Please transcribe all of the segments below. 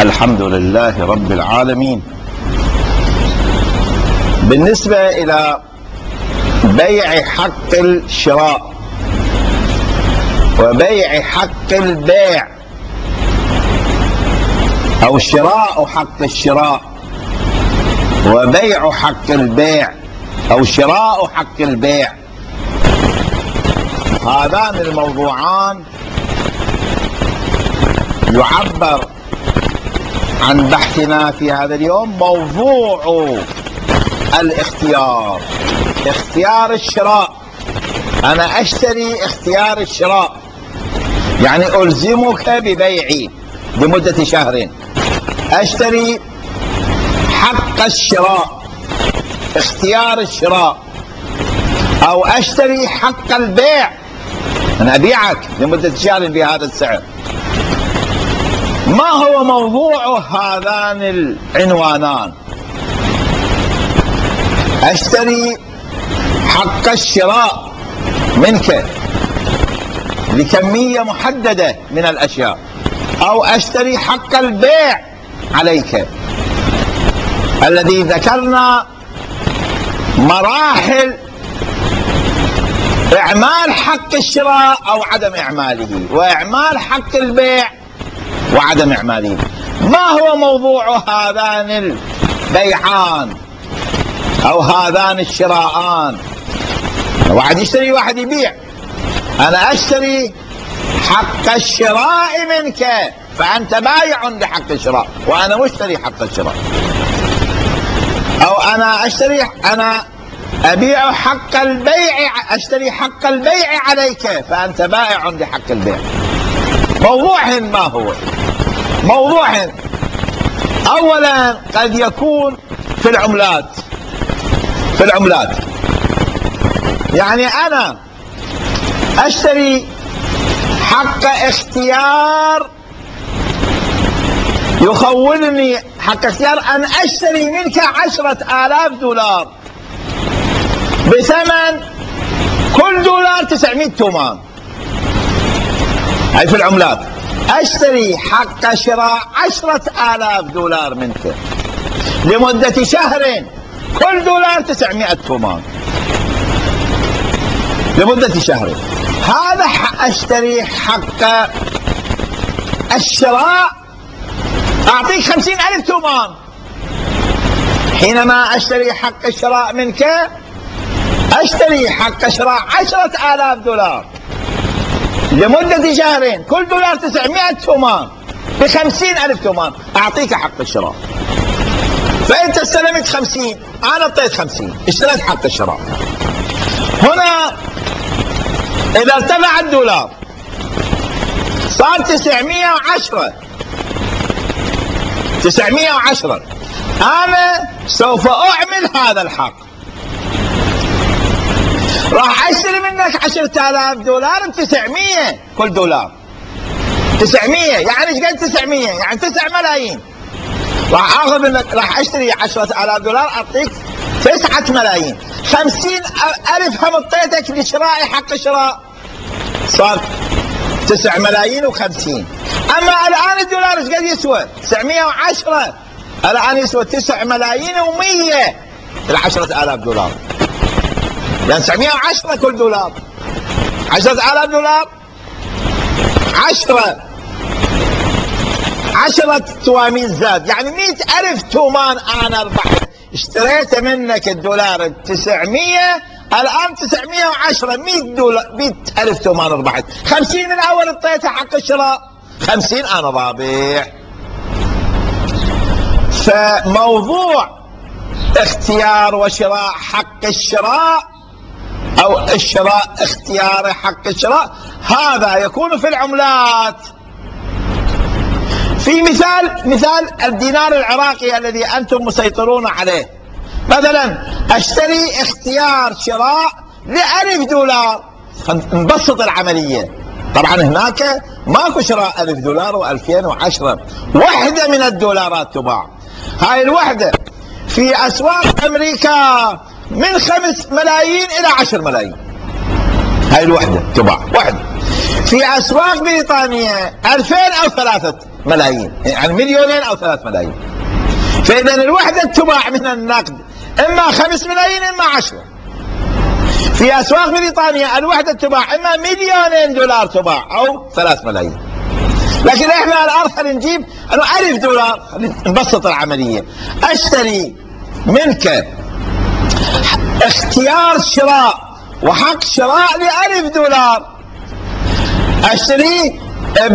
الحمد لله رب العالمين. بالنسبة إلى بيع حق الشراء وبيع حق البيع أو شراء حق الشراء وبيع حق البيع أو شراء حق البيع، هذان الموضوعان يعبر عن بحثنا في هذا اليوم موضوع الاختيار، اختيار الشراء. أنا أشتري اختيار الشراء، يعني ألزمك ببيعي لمدة شهر. أشتري حق الشراء، اختيار الشراء، أو أشتري حق البيع، أنا أبيعك لمدة شهر بهذا السعر. ما هو موضوع هذان العنوانان؟ أشتري حق الشراء منك لكمية محددة من الأشياء، أو أشتري حق البيع عليك، الذي ذكرنا مراحل إعمال حق الشراء أو عدم إعماله، وإعمال حق البيع وعدم إعماله. ما هو موضوع هذان البيعان أو هذان الشراءان؟ واحد يشتري واحد يبيع. أنا أشتري حق الشراء منك، فأنت بايع لحق الشراء وأنا مشتري حق الشراء. أو أنا أبيع حق البيع، أشتري حق البيع عليك، فأنت بائع لحق البيع. موضوعهن ما هو؟ موضوعهن أولا قد يكون في العملات. في العملات يعني أنا أشتري حق اختيار، يخولني حق اختيار أن أشتري منك 10,000 دولار بثمن كل دولار 900 تومان. هاي في العملات. أشتري حق شراء 10,000 دولار منك لمدة شهر، كل دولار 900 تومان لمدة شهر. هذا أشتري حق الشراء، أعطيك 50,000 تومان. حينما أشتري حق الشراء منك، أشتري حق شراء 10,000 دولار لمدة شهرين، كل دولار 900 تومان، ب50,000 تومان أعطيك حق الشراء. فأنت استلمت 50، أنا أعطيت 50، اشتريت حق الشراء. هنا إذا ارتفع الدولار صار 910، أنا سوف أعمل هذا الحق. راح أشتري منك 10,000 دولار ب900 كل دولار. 900 يعني ايش قد 900؟ يعني 9 ملايين. راح آخذ منك، راح أشتري 10,000 دولار، أعطيك 9 ملايين. 50,000 هم اعطيتك لشراء حق الشراء، صار 9 ملايين و50. أما الآن الدولار ايش قد يسوى؟ 910. الآن يسوى 9 ملايين و100 ال10,000 دولار، يعني 910 كل دولار. 10,000 دولار 10 توامين زاد، يعني 100,000 تومان أنا ربحت. اشتريت منك الدولار 900، الآن 910، 100,000 تومان ربحت. 50 الأول اعطيتها حق الشراء، 50 أنا رابح. فموضوع اختيار وشراء حق الشراء أو الشراء اختيار حق الشراء، هذا يكون في العملات. في مثال الدينار العراقي الذي أنتم مسيطرون عليه، مثلا أشتري اختيار شراء ل1,000 دولار. نبسط العملية. طبعا هناك ماكو شراء 1,000 دولار و2010، وحدة من الدولارات تباع. هاي الوحدة في أسواق أمريكا من 5 ملايين إلى 10 ملايين. هاي الوحدة تباع وحدة. في أسواق بريطانيا 2000 أو 3 ملايين، يعني 2 أو 3 ملايين. فإذا الوحدة تباع من النقد إما 5 ملايين إما 10. في أسواق بريطانيا الوحدة تباع إما $2,000,000 تباع أو 3 ملايين. لكن إحنا الأرخص نجيب أنه $1,000. نبسط العملية. أشتري منك اختيار شراء وحق شراء $1,000. أشتريه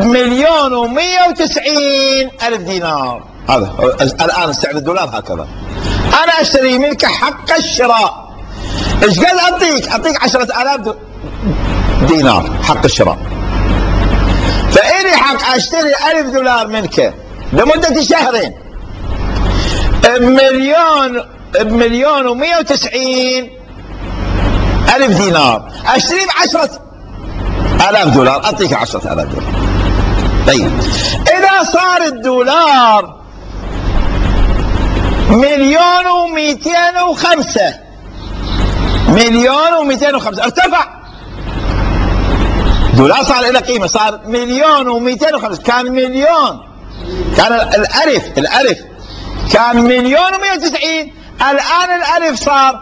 ب1,190,000 هذا الآن سعر الدولار هكذا. أنا أشتري منك حق الشراء. إيش قد أعطيك 10,000 دينار حق الشراء. فإني حق أشتري $1,000 منك لمدة شهرين ب1,190,000 أشتري ب10,000 دولار، أعطيك $10,000. طيب إذا صار الدولار 1,205,000 ارتفع دولار، صار له قيمة، صار 1,205,000. كان مليون، كان الألف كان 1,190,000، الآن الألف صار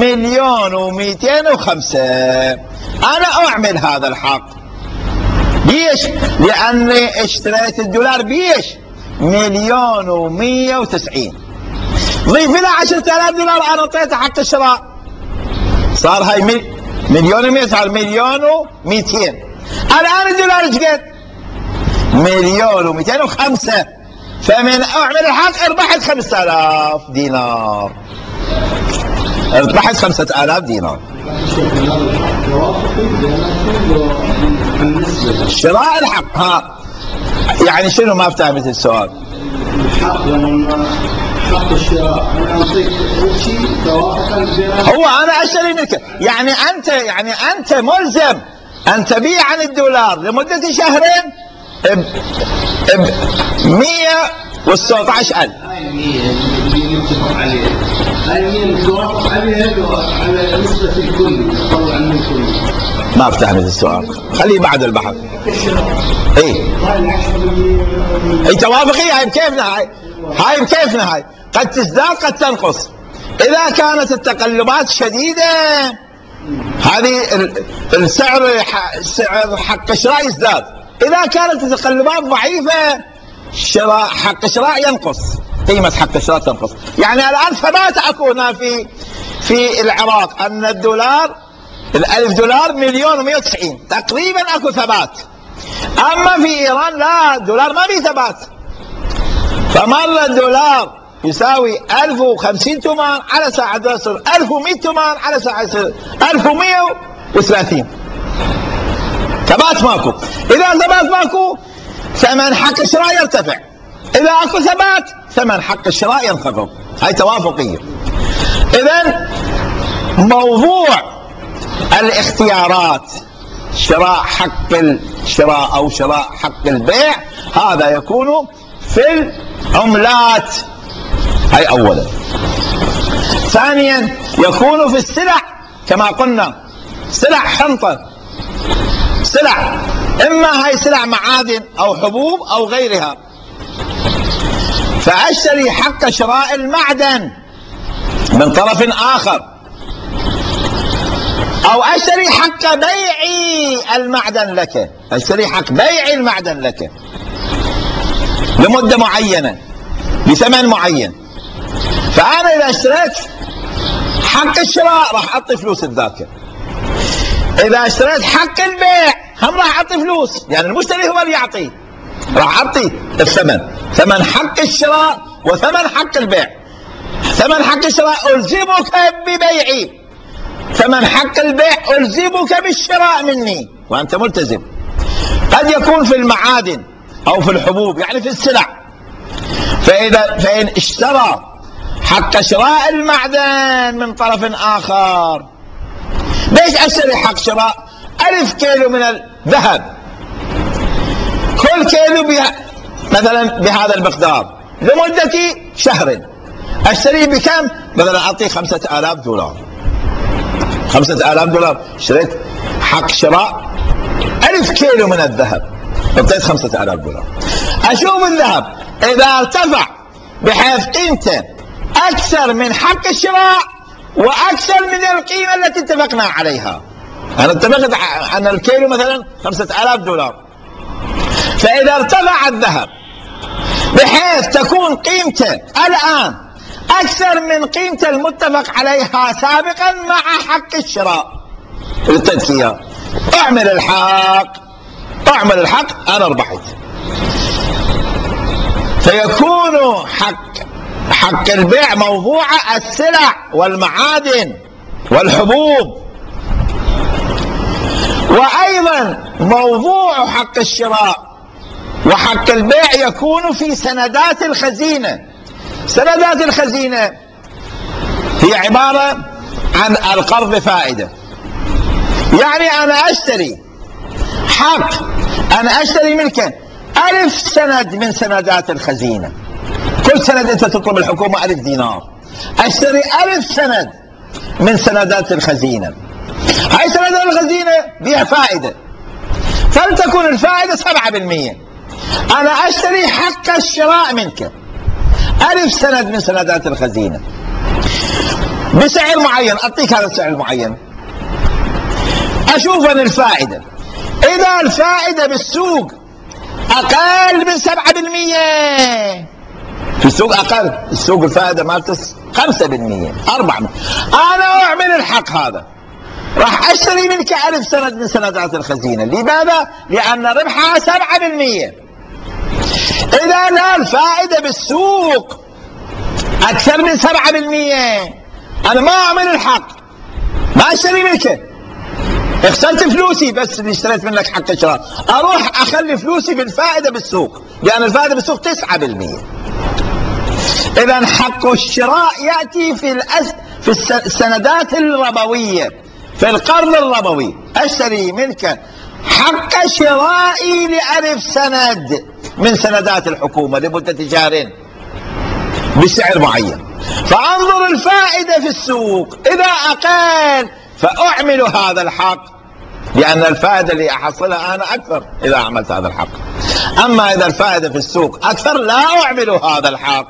1,205,000. أنا أعمل هذا الحق ليش؟ لأني اشتريت الدولار بيش 1,190,000. ضيف لها $10,000 أنا أعطيته حق الشراء، صار هاي 1,100,000 صار 1,200,000. الآن الدولار ايش قد؟ 1,205,000. فمن أعمل الحق ربحت $5,000. ربحت $5,000. شراء الحق. ها يعني شنو؟ ما افتهمت السؤال. حق الشراء انا اعطيك شيء توافقا، هو انا اشتري منك، يعني انت ملزم ان تبيع عن الدولار لمدة شهرين ب 116,000. هاي 100 اللي نتفق عليها، هاي 100 نتوافق عليها على نسبة الكل، طلع من الكل. ما افتهمت السؤال، خليه بعد البحث. اي توافقية، هاي بكيفنا، هاي بكيفنا، هاي قد تزداد قد تنقص. اذا كانت التقلبات شديدة هذه السعر حق الشراء يزداد. اذا كانت التقلبات ضعيفة حق الشراء ينقص، قيمة حق الشراء تنقص. يعني الان ثبات اكو هنا في العراق ان الدولار $1,000 1,190,000 تقريبا، اكو ثبات. اما في ايران لا، الدولار ما في ثبات. فمرة الدولار يساوي 1050 تومان على ساعة يصير 1100 تومان على ساعة يصير 1130. ثبات ماكو. اذا ثبات ماكو ثمن حق الشراء يرتفع، اذا اكو ثبات ثمن حق الشراء ينخفض. هاي توافقية. اذا موضوع الاختيارات، شراء حق الشراء او شراء حق البيع، هذا يكون في العملات. هاي اولا. ثانيا يكون في السلع كما قلنا، سلع حنطة، سلع اما هاي سلع معادن او حبوب او غيرها، فاشتري حق شراء المعدن من طرف اخر، او اشتري حق بيع المعدن لك، اشتري حق بيع المعدن لك لمدة معينة بثمن معين. فانا اذا اشتريت حق الشراء راح اعطي فلوس الذاكر، اذا اشتريت حق البيع هم راح اعطي فلوس، يعني المشتري هو اللي يعطي، راح اعطي الثمن، ثمن حق الشراء وثمن حق البيع. ثمن حق الشراء الزمك ببيعي، ثمن حق البيع الزمك بالشراء مني وانت ملتزم. قد يكون في المعادن او في الحبوب، يعني في السلع. فإن اشترى حق شراء المعدن من طرف آخر، ليش أشتري حق شراء 1000 كيلو من الذهب، كل كيلو مثلا بهذا المقدار لمدة شهر، أشتري بكم؟ مثلا أعطي $5,000. $5,000 اشتريت حق شراء 1000 كيلو من الذهب، اعطيت $5,000. اشوف الذهب اذا ارتفع بحيث قيمته اكثر من حق الشراء واكثر من القيمة التي اتفقنا عليها. انا اتفقت ان الكيلو مثلا 5000 دولار، فاذا ارتفع الذهب بحيث تكون قيمته الان اكثر من قيمته المتفق عليها سابقا مع حق الشراء للتذكية، اعمل الحق، انا ربحت. فيكون حق البيع موضوع السلع والمعادن والحبوب، وايضا موضوع حق الشراء وحق البيع يكون في سندات الخزينة. سندات الخزينة هي عبارة عن القرض فائدة. يعني انا اشتري حق، انا اشتري ملكا 1000 سند من سندات الخزينة. كل سند انت تطلب الحكومة 1000 دينار، اشتري 1000 سند من سندات الخزينة. هاي سندات الخزينة بيها فائدة، فلتكن الفائدة 7%. انا اشتري حق الشراء منك 1000 سند من سندات الخزينة بسعر معين، اعطيك هذا السعر المعين، اشوف ان الفائدة اذا الفائدة بالسوق اقل من 7%، في السوق اقل، السوق الفائدة مالته 5%، 4%، انا اعمل الحق هذا، راح اشتري منك 1000 سند من سندات الخزينة. لماذا؟ لان ربحها 7%. اذا لا الفائدة بالسوق اكثر من 7%، انا ما اعمل الحق، ما اشتري منك، خسرت فلوسي بس اللي اشتريت منك حق الشراء، اروح اخلي فلوسي بالفائدة بالسوق، لان الفائدة بالسوق 9%. اذا حق الشراء يأتي في السندات الربوية، في القرض الربوي، اشتري منك حق شرائي ل1000 سند من سندات الحكومة لمدة شهرين بسعر معين، فانظر الفائدة في السوق، اذا اقل فاعمل هذا الحق، لان الفائدة اللي احصلها انا اكثر اذا عملت هذا الحق. اما اذا الفائدة في السوق اكثر لا اعمل هذا الحق.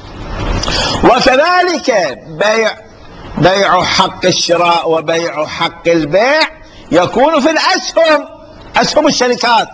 وكذلك بيع حق الشراء وبيع حق البيع يكون في الاسهم، اسهم الشركات.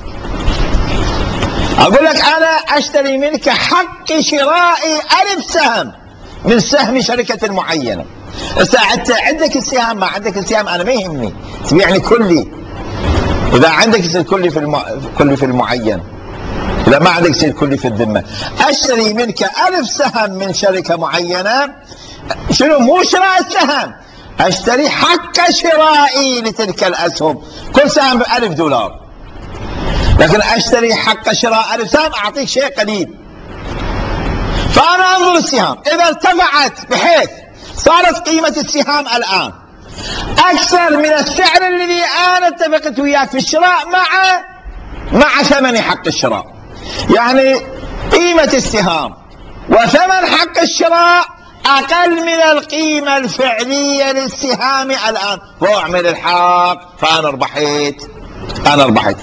اقول لك انا اشتري منك حق شراء 1000 سهم من سهم شركة معينة. عندك السهام، ما عندك السهام انا ما يهمني، تبيعني كلي. اذا عندك يصير كلي في المعين، اذا ما عندك يصير كلي في الذمة. اشتري منك 1000 سهم من شركة معينة، شنو؟ مو شراء السهم، اشتري حق شرائي لتلك الاسهم، كل سهم ب$1000، لكن اشتري حق شراء 1000 سهم اعطيك شيء قليل. فانا انظر السهام اذا ارتفعت بحيث صارت قيمة السهام الان اكثر من السعر الذي انا اتفقت وياك في الشراء مع ثمن حق الشراء، يعني قيمة السهام وثمن حق الشراء اقل من القيمة الفعلية للسهام الان، واعمل الحق، فانا ربحت.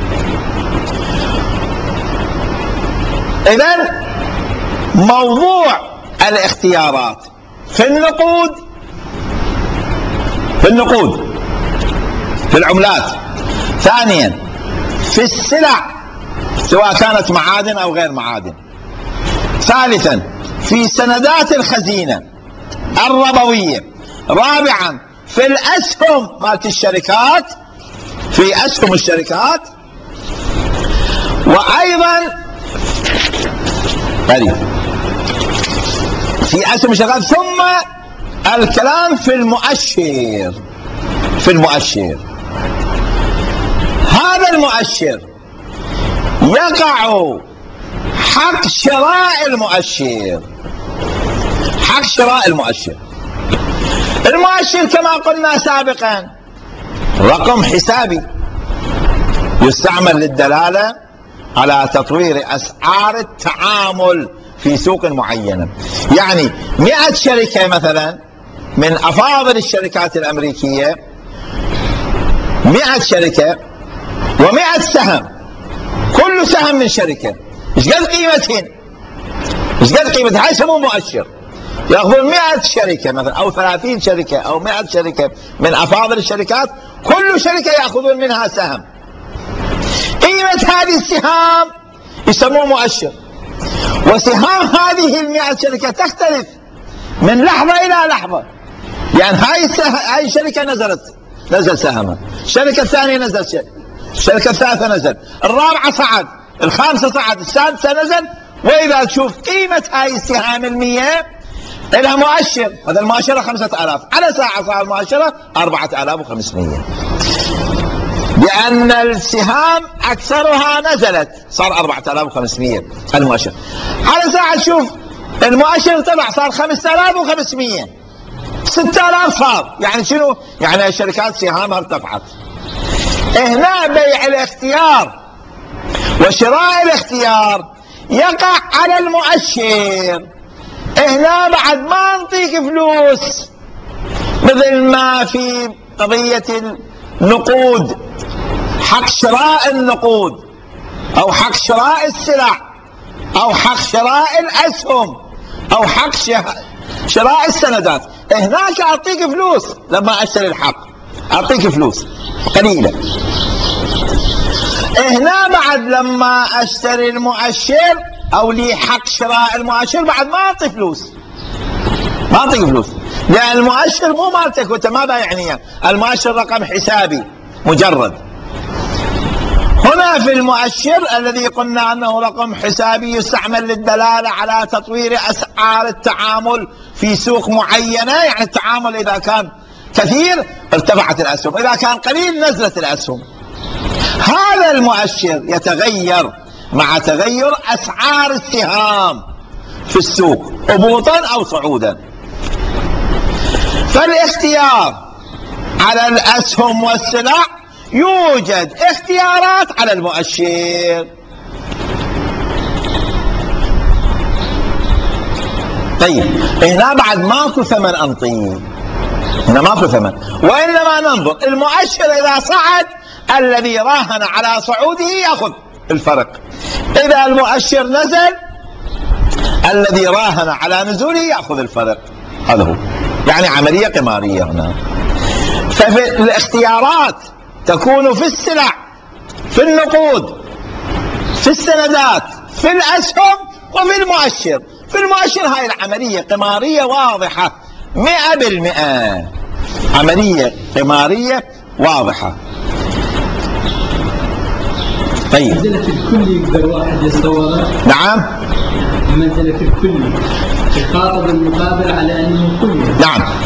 اذن موضوع الاختيارات في النقود، في العملات، ثانيا في السلع سواء كانت معادن او غير معادن، ثالثا في سندات الخزينة الربوية، رابعا في الاسهم مالت الشركات، في اسهم الشركات، وايضا في اسهم الشركات، ثم الكلام في المؤشر. هذا المؤشر يقع حق شراء المؤشر. المؤشر كما قلنا سابقا رقم حسابي يستعمل للدلالة على تطوير أسعار التعامل في سوق معينة. يعني 100 شركة مثلا من أفاضل الشركات الأمريكية، 100 شركة و100 سهم، كل سهم من شركة ايش قد قيمتهن؟ ايش قد قيمتها؟ هاي يسموه مؤشر. ياخذون 100 شركه مثلا او 30 شركه او 100 شركه من افاضل الشركات، كل شركه ياخذون منها سهم. قيمه هذه السهام يسموه مؤشر. وسهام هذه ال100 شركه تختلف من لحظه الى لحظه. يعني هاي الشركه نزل سهمها، الشركه الثانيه نزل، الشركه الثالثه نزل، الرابعه صعد، الخامسه صعد، السادسه نزل. واذا تشوف قيمه هاي السهام ال100 لها مؤشر، هذا المؤشر 5000، على ساعه صار المؤشر 4500، لأن السهام أكثرها نزلت صار 4500 المؤشر. على ساعة تشوف المؤشر ارتفع صار 5500، 6000 صار. يعني شنو؟ يعني الشركات سهامها ارتفعت. هنا بيع الاختيار وشراء الاختيار يقع على المؤشر. هنا بعد ما نعطيك فلوس مثل ما في قضية النقود، حق شراء النقود او حق شراء السلع او حق شراء الاسهم او حق شراء السندات. هناك اعطيك فلوس لما اشتري الحق، اعطيك فلوس قليله. هنا بعد لما اشتري المؤشر او لي حق شراء المؤشر بعد ما اعطي فلوس، ما اعطيك فلوس، لان المؤشر مو مالتك وانت ما بايعني، المؤشر رقم حسابي مجرد. هنا في المؤشر الذي قلنا انه رقم حسابي يستعمل للدلاله على تطوير اسعار التعامل في سوق معينه، يعني التعامل اذا كان كثير ارتفعت الاسهم، اذا كان قليل نزلت الاسهم. هذا المؤشر يتغير مع تغير اسعار السهام في السوق هبوطا او صعودا. فالاختيار على الاسهم والسلع يوجد اختيارات على المؤشر. طيب هنا بعد ماكو ثمن انطيه، هنا ماكو ثمن، وانما ننظر المؤشر اذا صعد الذي راهن على صعوده ياخذ الفرق، اذا المؤشر نزل الذي راهن على نزوله ياخذ الفرق. هذا هو يعني عمليه قماريه هنا. ففي الاختيارات تكون في السلع، في النقود، في السندات، في الأسهم، وفي المؤشر. في المؤشر هاي العملية قمارية واضحة 100%، عملية قمارية واضحة. طيب منزلة الكل يقدر واحد يصورها؟ نعم. منزلة الكل يخاطب المقابل على أنه كل. نعم.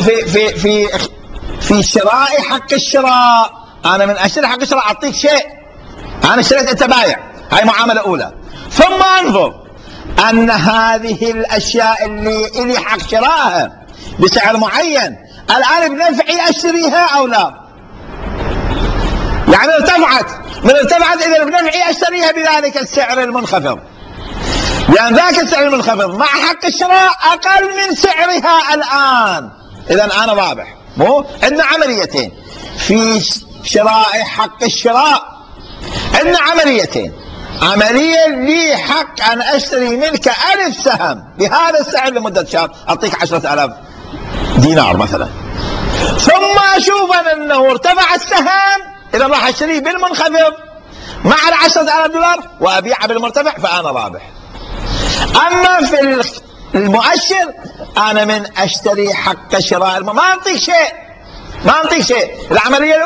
في شراء حق الشراء، انا من اشتري حق الشراء اعطيك شيء، انا اشتريت انت بايع، هاي معامله اولى، ثم انظر ان هذه الاشياء اللي الي حق شرائها بسعر معين الان بنفعي اشتريها او لا. يعني ارتفعت اذا بنفعي اشتريها بذلك السعر المنخفض، لان ذاك السعر المنخفض مع حق الشراء اقل من سعرها الان، اذا انا رابح. مو عندنا عمليتين في شراء حق الشراء، عندنا عمليتين، عملية لي حق أن أشتري منك 1000 سهم بهذا السعر لمدة شهر، أعطيك 10,000 دينار مثلا، ثم أشوف أنه ارتفع السهم، إذا راح أشتريه بالمنخفض مع 10,000 دولار وأبيعه بالمرتفع فأنا رابح. أما في المؤشر أنا من أشتري حق شراء ما أعطيك شيء، العملية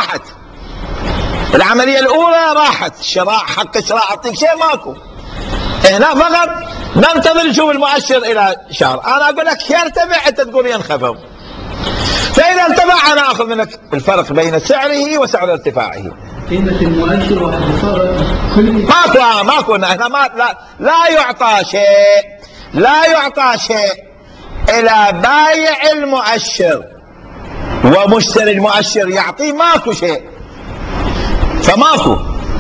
الأولى راحت، شراء حق الشراء أعطيك شيء ماكو. هنا فقط ننتظر نشوف المؤشر إلى شهر، أنا أقول لك يرتفع أنت تقول ينخفض، فإذا ارتفع أنا أخذ منك الفرق بين سعره وسعر ارتفاعه. قيمة المؤشر واحد صار كل ماكو هنا لا يعطى شيء إلى بايع المؤشر ومشتري المؤشر يعطيه ماكو شيء، فماكو.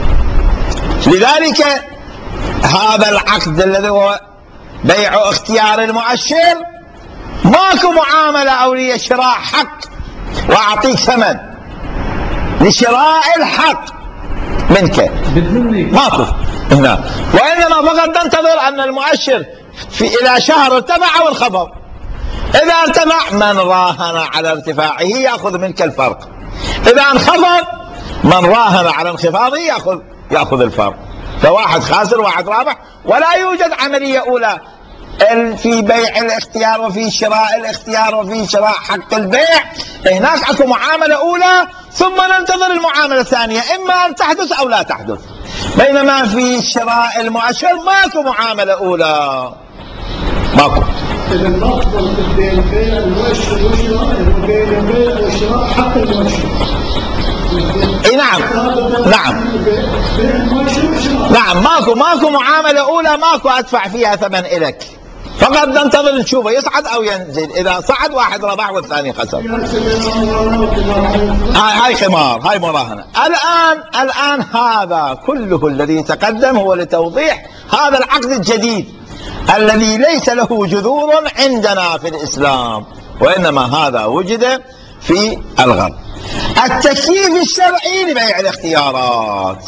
لذلك هذا العقد الذي هو بيع اختيار المؤشر ماكو معاملة أو لشراء حق وأعطيك ثمن لشراء الحق منك، ماكو. نعم. وإنما فقط ننتظر أن المؤشر إلى شهر ارتفع أو انخفض. إذا ارتفع من راهن على ارتفاعه يأخذ منك الفرق، إذا انخفض من راهن على انخفاضه يأخذ الفرق. فواحد خاسر واحد رابح، ولا يوجد عملية أولى في بيع الاختيار وفي شراء الاختيار وفي شراء حق البيع. هناك اكو معاملة أولى ثم ننتظر المعاملة الثانية إما أن تحدث أو لا تحدث. بينما في شراء المؤشر ماكو معاملة أولى، ماكو. إذا الأفضل بين بيع المؤشر وشراء بين البيع وشراء حق المؤشر. اي نعم نعم ماكو معاملة أولى، ماكو أدفع فيها ثمن إلك، فقط ننتظر نشوفه يصعد أو ينزل. إذا صعد واحد ربح والثاني خسر. هاي خمار، هاي مراهنة. الآن هذا كله الذي تقدم هو لتوضيح هذا العقد الجديد الذي ليس له جذور عندنا في الإسلام، وإنما هذا وجد في الغرب. التكييف الشرعي لبيع الاختيارات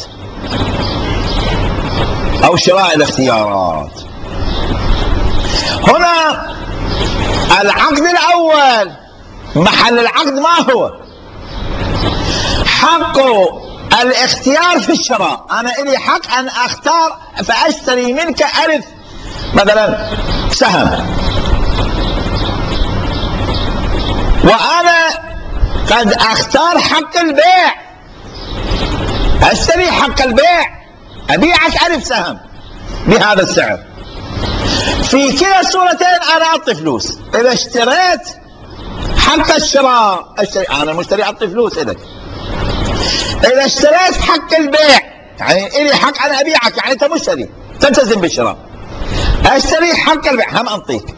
أو شراء الاختيارات. هنا العقد الأول محل العقد ما هو؟ حق الاختيار في الشراء. أنا إلي حق أن أختار فأشتري منك ألف مثلا سهم، وأنا قد أختار حق البيع، أشتري حق البيع، أبيعك ألف سهم بهذا السعر. في كلا الصورتين أنا أعطي فلوس. إذا اشتريت حق الشراء أنا مشتري أعطي فلوس إلك. إذا اشتريت حق البيع يعني إلي حق أنا أبيعك، يعني أنت مشتري تلتزم بالشراء، أشتري حق البيع هم أنطيك.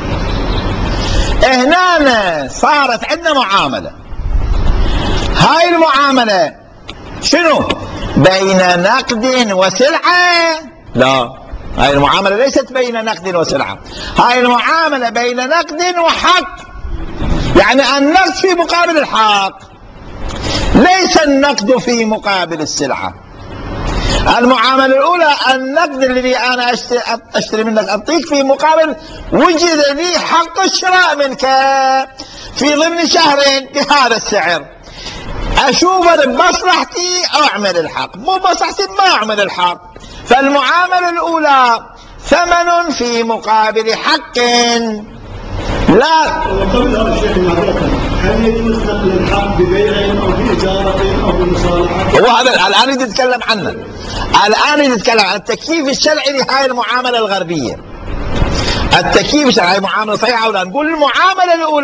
هنا صارت عندنا معاملة. هاي المعاملة شنو؟ بين نقد وسلعة؟ لا، هاي المعاملة ليست بين نقد وسلعة، هاي المعاملة بين نقد وحق. يعني النقد في مقابل الحق، ليس النقد في مقابل السلعة. المعاملة الأولى النقد الذي أنا أشتري منك أعطيك في مقابل وجد لي حق الشراء منك في ضمن شهرين بهذا السعر. أشوف بمصلحتي أعمل الحق، مو بمصلحتي ما أعمل الحق. فالمعاملة الأولى ثمن في مقابل حق. لا، وقبل هذا الشيخ هل يجوز نقل الحق ببيع او بإجارة او بمصالحة؟ هو هذا الآن يتكلم عنه. الآن يتكلم عن التكييف الشرعي لهذه المعاملة الغربية. التكييف الشرعي معاملة صحيحة ولا؟ نقول المعاملة الأولى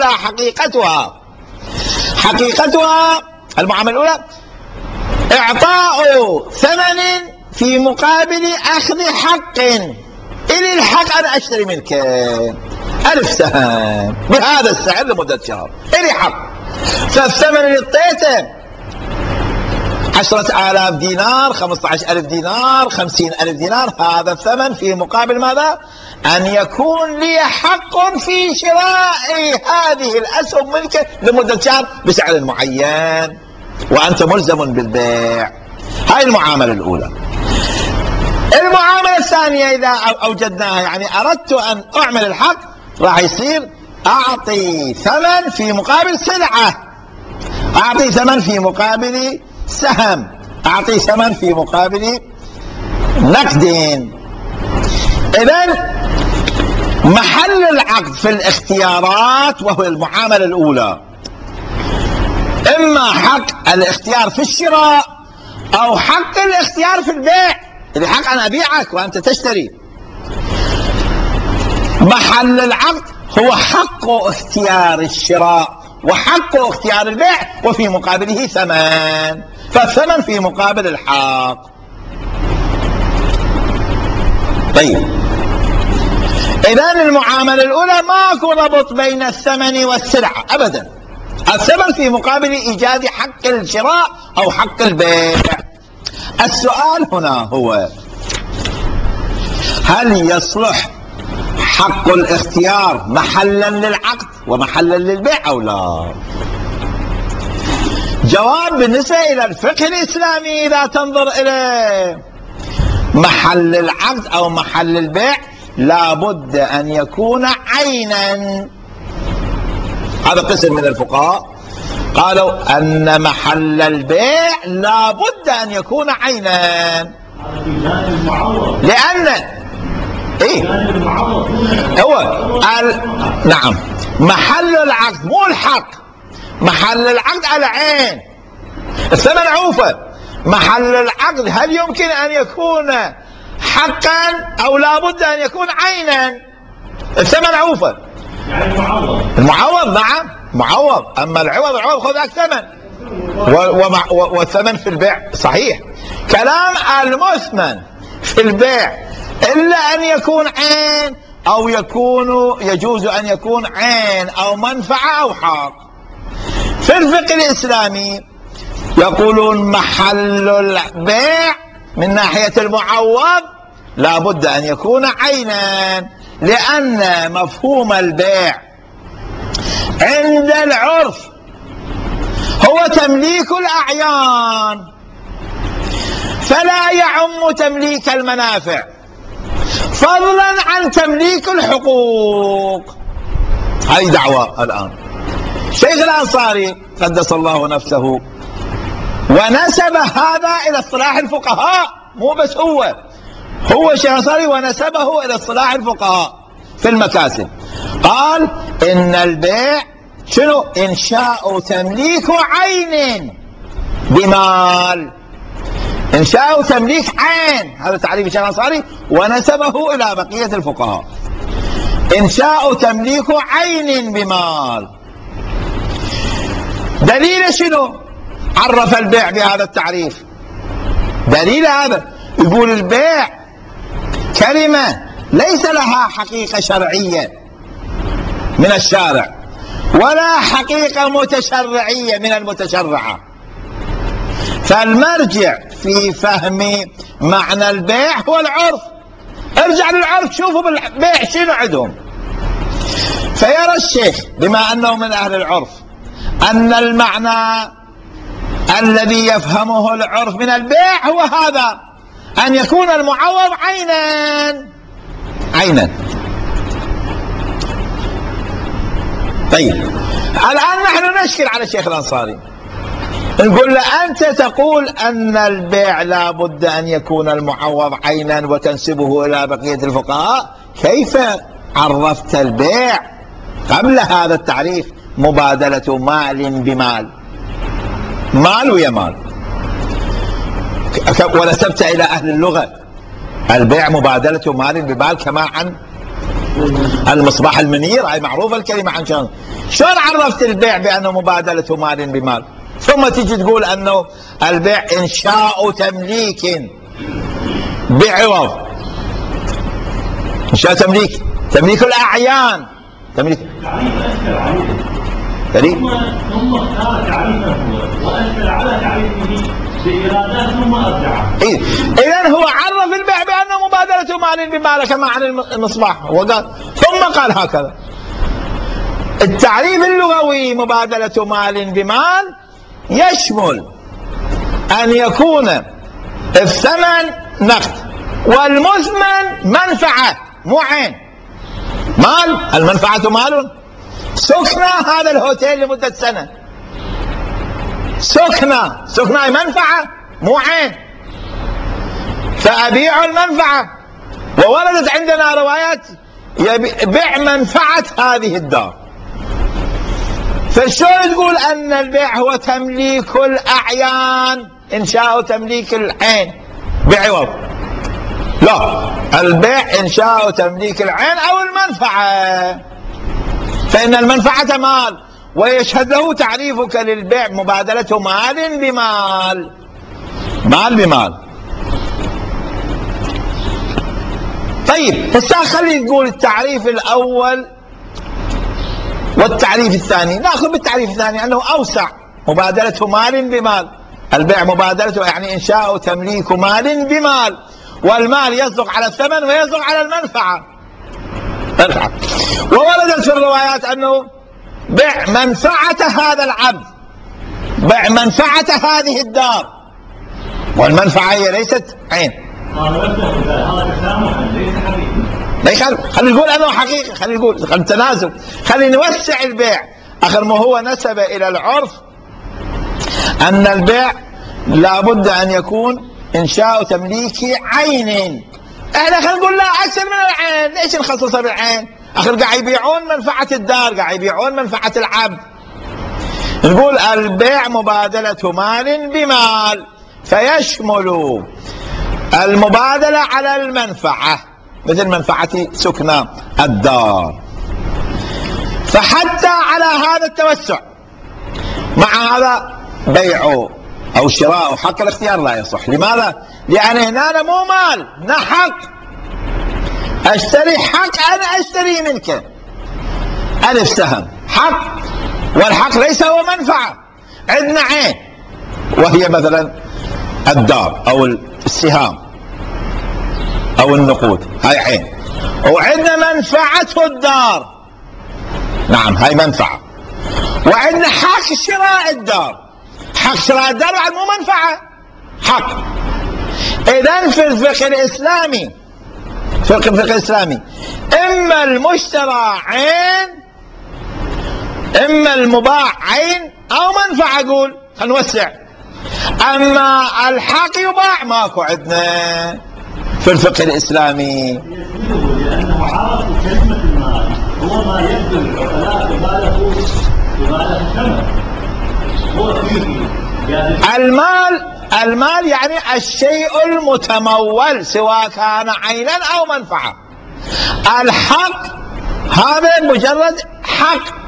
حقيقتها المعاملة الأولى إعطاء ثمن في مقابل أخذ حق. إلي الحق أنا أشتري منك ألف سهم بهذا السعر لمدة شهر، إلي حق. فالثمن اللي اعطيته 10,000 دينار، 15,000 دينار، 50,000 دينار، هذا الثمن في مقابل ماذا؟ أن يكون لي حق في شراء هذه الأسهم منك لمدة شهر بسعر معين، وأنت ملزم بالبيع. هاي المعاملة الأولى. المعاملة الثانية إذا أوجدناها، يعني أردت أن أعمل الحق، راح يصير أعطي ثمن في مقابل سلعة، أعطي ثمن في مقابل سهم، أعطي ثمن في مقابل نقدين. إذن محل العقد في الاختيارات وهو المعاملة الأولى إما حق الاختيار في الشراء أو حق الاختيار في البيع. اللي حق أنا أبيعك وأنت تشتري. محل العقد هو حق اختيار الشراء وحق اختيار البيع وفي مقابله ثمن، فالثمن في مقابل الحق. طيب، إذن المعاملة الأولى ماكو ربط بين الثمن والسلعة أبدا. الثمن في مقابل إيجاد حق الشراء أو حق البيع. السؤال هنا هو هل يصلح حق الاختيار محلا للعقد ومحلا للبيع أو لا؟ جواب بالنسبة إلى الفقه الإسلامي إذا تنظر إليه محل العقد أو محل البيع لابد أن يكون عينا. هذا قسم من الفقهاء قالوا أن محل البيع لابد أن يكون عينا، لأن هو نعم محل العقد مو الحق، محل العقد العين، الثمن عوفة. محل العقد هل يمكن أن يكون حقا أو لابد أن يكون عينا؟ الثمن عوفة يعني المعوض نعم معوض، أما العوض خذ ذاك ثمن، والثمن في البيع صحيح. كلام المثمن في البيع إلا أن يكون عين أو يجوز أن يكون عين أو منفعة أو حق. في الفقه الإسلامي يقولون محل البيع من ناحية المعوض لابد أن يكون عينا، لأن مفهوم البيع عند العرف هو تمليك الأعيان، فلا يعم تمليك المنافع فضلا عن تمليك الحقوق. هذه دعوة الآن. شيخ الأنصاري قدس الله نفسه ونسب هذا إلى اصطلاح الفقهاء، مو بس هو شيخ الأنصاري ونسبه إلى اصطلاح الفقهاء في المكاسب. قال إن البيع شنو؟ إنشاء تمليك عين بمال، إنشاء تمليك عين، هذا تعريف الشيخ الأنصاري ونسبه إلى بقية الفقهاء. إنشاء تمليك عين بمال. دليل شنو؟ عرف البيع بهذا التعريف. دليل هذا يقول البيع كلمة ليس لها حقيقة شرعية من الشارع ولا حقيقة متشرعية من المتشرعة، فالمرجع في فهم معنى البيع هو العرف. ارجع للعرف شوفوا بالبيع شنو عندهم. فيرى الشيخ بما أنه من أهل العرف أن المعنى الذي يفهمه العرف من البيع هو هذا، أن يكون المعوض عينا. طيب الآن نحن نشكل على الشيخ الأنصاري، نقول له أنت تقول أن البيع لا بد أن يكون المعوض عينا وتنسبه إلى بقية الفقهاء، كيف عرفت البيع قبل هذا التعريف مبادلة مال بمال، مال ويا مال، ونسبت إلى أهل اللغة البيع مبادلة مال بمال كما عن المصباح المنير، هاي معروفة الكلمة عن شلون عرفت البيع بأنه مبادلة مال بمال؟ ثم تيجي تقول أنه البيع إنشاء تمليك بعوض، إنشاء تمليك الأعيان، تمليك ثم اختار تعريفه وأنزل على تعريفه بإرادات ثم أرجعه. إذن هو عرف البيع بأنه مبادلة مال بمال كما عن المصباح، وقال ثم قال هكذا. التعريف اللغوي مبادلة مال بمال يشمل أن يكون الثمن نقد والمثمن منفعة مو عين. مال، المنفعة مال. سكنة هذا الهوتيل لمدة سنة، سكنة منفعة مو عين، فأبيع المنفعة. ووردت عندنا روايات بيع منفعة هذه الدار. فشلون تقول أن البيع هو تمليك الأعيان، إنشاء تمليك العين بعوض؟ لا، البيع إنشاء تمليك العين أو المنفعة، فإن المنفعة مال، ويشهد له تعريفك للبيع مبادلة مال بمال، مال بمال. طيب هسه خلي نقول التعريف الأول والتعريف الثاني. ناخذ بالتعريف الثاني أنه أوسع، مبادلة مال بمال. البيع مبادلة يعني إنشاء تمليك مال بمال، والمال يصدق على الثمن ويصدق على المنفعة. ووردت في الروايات أنه بيع منفعة هذا العبد، بيع منفعة هذه الدار، والمنفعة هي ليست عين. هذا تسامح ليس حقيقي. خلي نقول انه حقيقي، خلي نقول، خلي تنازل، خلي نوسع البيع. اخر ما هو نسب الى العرف ان البيع لابد ان يكون انشاء تمليكي عين. احنا خلينا نقول لا اكثر من العين، ليش نخصصها بالعين؟ اخر قاعد يبيعون منفعه الدار، قاعد يبيعون منفعه العبد. نقول البيع مبادله مال بمال، فيشمل المبادله على المنفعه مثل منفعه سكنى الدار. فحتى على هذا التوسع مع هذا بيع او شراء حق الاختيار لا يصح. لماذا؟ لان هنا مو مال، هنا حق. اشتري حق، انا اشتري منك الف سهم حق، والحق ليس هو منفعه. عندنا عين وهي مثلا الدار او السهام او النقود، هاي عين. وعندنا منفعة الدار، نعم هاي منفعة. وعندنا حق شراء الدار، حق شراء الدار بعد مو منفعة، حق. اذا في الفقه الاسلامي، الفقه الاسلامي اما المشترى عين، اما المباع عين او منفعة. اقول خلينا نوسع. اما الحق يباع ماكو عندنا في الفقه الاسلامي. لانه عارف كلمه المال هو ما يبدو العقلاء بباله ثمن، هو فيه المال يعني الشيء المتمول سواء كان عينا او منفعه. الحق هذا مجرد حق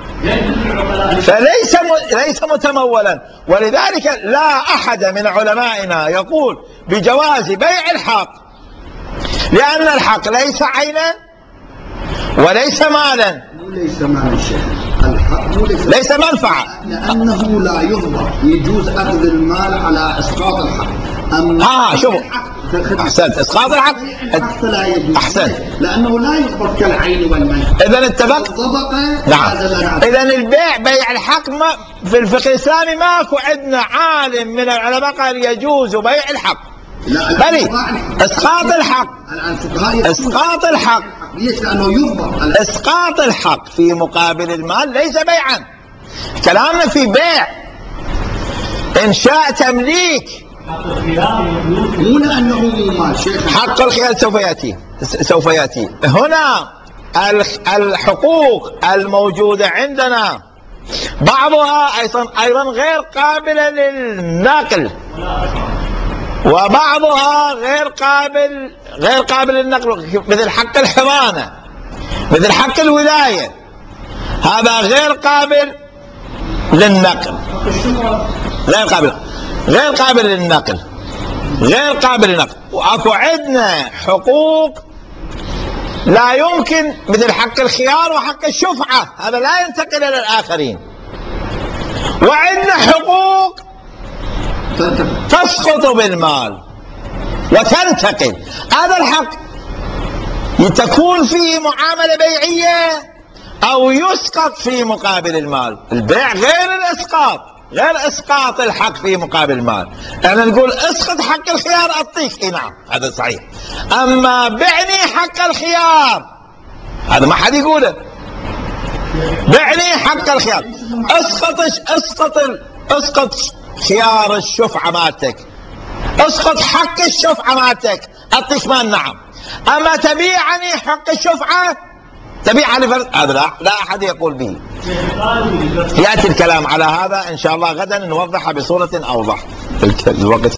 فليس متمولا. ولذلك لا احد من علمائنا يقول بجواز بيع الحق، لان الحق ليس عينا وليس مالا. ليس مال الشيء، الحق ليس منفعه، لانه لا يضبط. يجوز اخذ المال على اسقاط الحق. اما شوفوا احسنت، اسقاط الحق لا يجوز. احسنت، لانه لا يضبط كالعين والمنفعه. اذا اتفقت. نعم. اذا البيع بيع الحق ما في الفقه الاسلامي ماكو عندنا عالم من العلماء قال يجوز بيع الحق، بل اسقاط الحق. اسقاط الحق ليش؟ لانه يضبط. اسقاط الحق في مقابل المال ليس بيعا. كلامنا في بيع انشاء تمليك، مو لانه مال شيخ. حق الخيار سوف ياتي هنا. الحقوق الموجوده عندنا بعضها ايضا غير قابله للنقل، وبعضها غير قابل للنقل، مثل حق الحضانه، مثل حق الولايه، هذا غير قابل للنقل، غير قابل للنقل. واكو عندنا حقوق لا يمكن، مثل حق الخيار وحق الشفعه، هذا لا ينتقل الى الاخرين. وعندنا حقوق تسقط بالمال وتنتقل. هذا الحق تكون فيه معامله بيعيه او يسقط في مقابل المال. البيع غير الاسقاط، غير اسقاط الحق في مقابل المال. احنا نقول اسقط حق الخيار اعطيك، نعم هذا صحيح، اما بعني حق الخيار هذا ما حد يقوله. بعني حق الخيار، اسقط خيار الشفعه مالتك، اسقط حق الشفعه مالتك، اعطيك مال، نعم. اما تبيعني حق الشفعه، تبيعني هذا لا احد يقول به. ياتي الكلام على هذا ان شاء الله غدا نوضحها بصوره اوضح. الوقت